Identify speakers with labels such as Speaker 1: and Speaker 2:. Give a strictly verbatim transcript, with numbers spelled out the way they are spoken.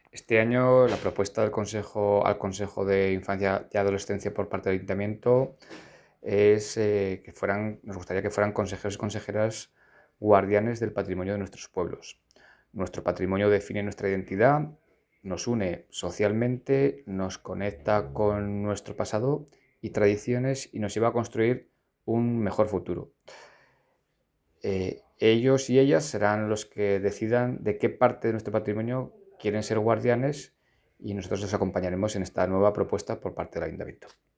Speaker 1: Este año la propuesta del Consejo, al Consejo de Infancia y Adolescencia por parte del Ayuntamiento es eh, que fueran, nos gustaría que fueran consejeros y consejeras guardianes del patrimonio de nuestros pueblos. Nuestro patrimonio define nuestra identidad, nos une socialmente, nos conecta con nuestro pasado y tradiciones y nos lleva a construir un mejor futuro. Eh, ellos y ellas serán los que decidan de qué parte de nuestro patrimonio quieren ser guardianes y nosotros les acompañaremos en esta nueva propuesta por parte del Ayuntamiento.